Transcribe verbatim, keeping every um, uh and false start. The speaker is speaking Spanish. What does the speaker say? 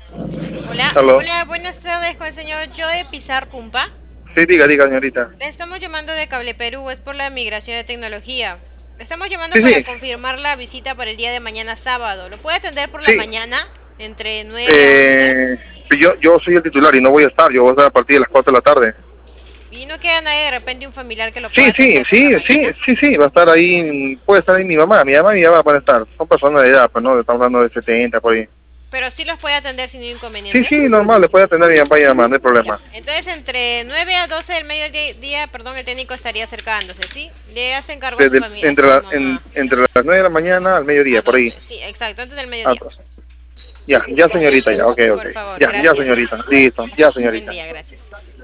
Hola, Aló. hola, buenas tardes con el señor Joe Pizar Pumpa. Sí, diga, diga, señorita. Le estamos llamando de Cable Perú, es por la migración de tecnología. Le estamos llamando Sí, para sí, confirmar la visita para el día de mañana sábado. ¿Lo puede atender por la sí. mañana, entre nueve a once? Eh, yo, yo soy el titular y no voy a estar. Yo voy a estar a partir de las cuatro de la tarde. Y no queda nadie, de repente un familiar que lo Sí, pueda sí, atender por la sí, sí, mañana. sí, sí. Va a estar ahí, puede estar ahí mi mamá. Mi mamá y mi papá van a estar. Son personas de edad, pues no, estamos hablando de setenta por ahí. Pero sí los puede atender sin ningún Sí, inconveniente. sí, normal, le puede atender mi papá y mi mamá, no hay Ya. problema. Entonces entre nueve a doce del mediodía, perdón, el técnico estaría acercándose, ¿sí? Le hace encargo a su Desde, familia, a entre, su la, en, mamá. entre las nueve de la mañana al A mediodía, por ahí. doce, sí, exacto, antes del Ah, mediodía. ya, ya, señorita, ya, ok, ok. Por favor, Ya, ya, gracias. señorita. Listo, ya, Buen señorita. día, gracias.